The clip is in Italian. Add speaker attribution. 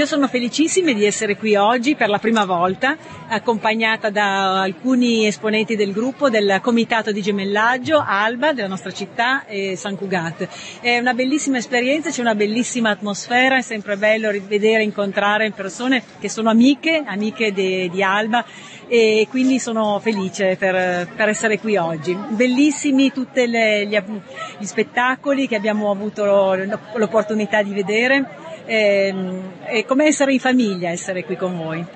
Speaker 1: Io sono felicissima di essere qui oggi per la prima volta, accompagnata da alcuni esponenti del gruppo del comitato di gemellaggio Alba della nostra città e Sant Cugat. È una bellissima esperienza, c'è una bellissima atmosfera, è sempre bello rivedere e incontrare persone che sono amiche di Alba, e quindi sono felice per essere qui oggi. Bellissimi tutti gli spettacoli che abbiamo avuto l'opportunità di vedere, è come essere in famiglia, essere qui con voi.